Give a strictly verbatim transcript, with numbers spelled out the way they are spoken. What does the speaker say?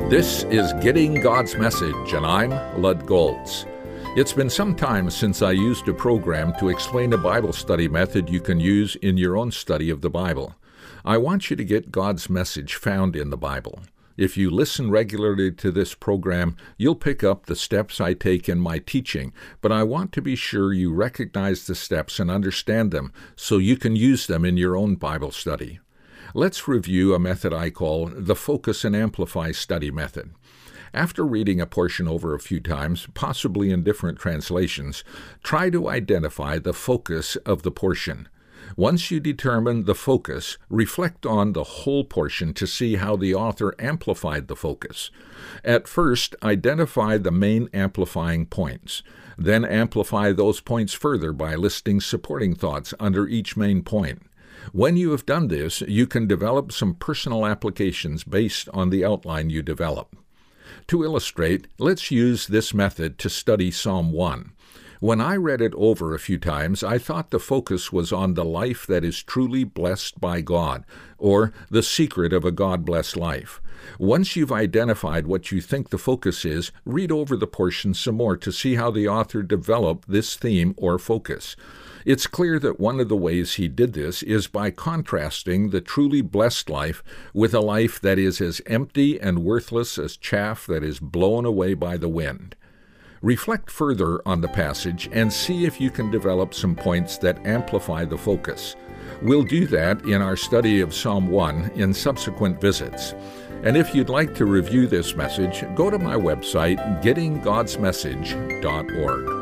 This is Getting God's Message, and I'm Lud Goltz. It's been some time since I used a program to explain a Bible study method you can use in your own study of the Bible. I want you to get God's message found in the Bible. If you listen regularly to this program, you'll pick up the steps I take in my teaching, but I want to be sure you recognize the steps and understand them so you can use them in your own Bible study. Let's review a method I call the Focus and Amplify study method. After reading a portion over a few times, possibly in different translations, try to identify the focus of the portion. Once you determine the focus, reflect on the whole portion to see how the author amplified the focus. At first, identify the main amplifying points. Then amplify those points further by listing supporting thoughts under each main point. When you have done this, you can develop some personal applications based on the outline you develop. To illustrate, let's use this method to study Psalm one. When I read it over a few times, I thought the focus was on the life that is truly blessed by God, or the secret of a God-blessed life. Once you've identified what you think the focus is, read over the portion some more to see how the author developed this theme or focus. It's clear that one of the ways he did this is by contrasting the truly blessed life with a life that is as empty and worthless as chaff that is blown away by the wind. Reflect further on the passage and see if you can develop some points that amplify the focus. We'll do that in our study of Psalm one in subsequent visits. And if you'd like to review this message, go to my website, getting gods message dot org.